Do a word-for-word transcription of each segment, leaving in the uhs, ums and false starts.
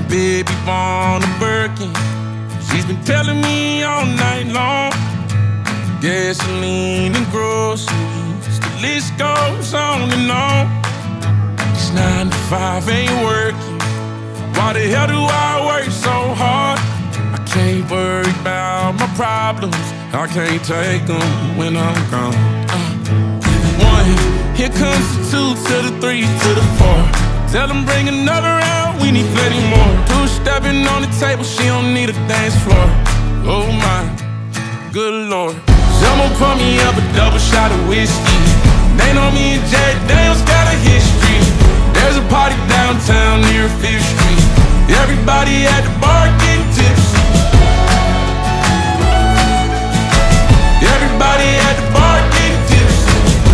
baby born a Birkin. She's been telling me all night long. Gasoline and groceries, the list goes on and on. This nine to five ain't working. Why the hell do I work so hard? I can't worry about my problems. I can't take them when I'm gone. Uh, one, here comes the two to the three to the four. Tell them bring another round, we need plenty more. Two stepping on the table, she don't need a dance floor. Oh my, good Lord. Someone pour me up a double shot of whiskey. They know me and Jack Daniels got a history. There's a party downtown near Fifth Street. Everybody at the bar getting tipsy. Everybody at the bar getting tipsy.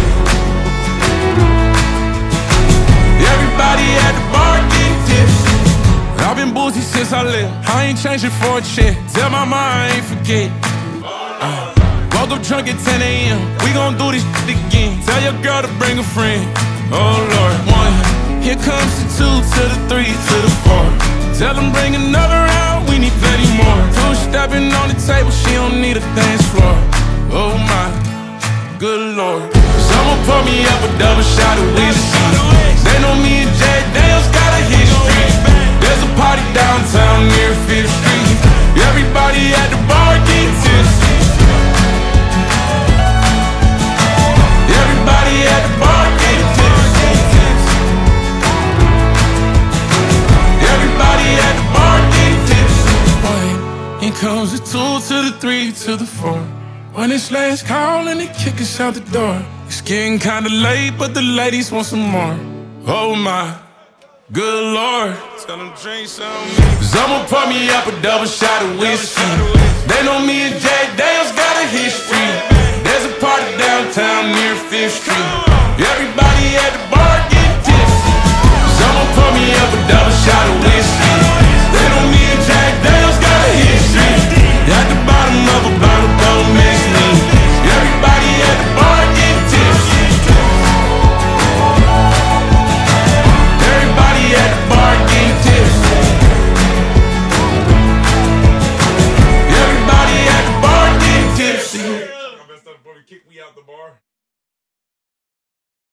Everybody at the bar getting tipsy. I've been boozy since I left. I ain't changing for a check. Tell my mom I ain't forget. Uh, woke up drunk at ten A M We gon' do this shit again. Tell your girl to bring a friend. Oh Lord, one. Here comes the two to the three to the four. Tell them bring another round, we need plenty more. Two stepping on the table, she don't need a dance floor. Oh my, good Lord. Someone pour me up a double shot of whiskey. They know me and Jack Daniels got a history. There's a party downtown near Fifth Street. Everybody at the bar getting tipsy. Everybody at the bar getting tipsy. Everybody at the bar getting tipsy. One, here comes the two to the three to the four. When it's last call and they kick us out the door. It's getting kinda late, but the ladies want some more. Oh my, good Lord. Tell them drink some. Someone pour me up a double shot of whiskey. They know me and Jack Daniels got a history. There's a party downtown near Fifth Street. Everybody at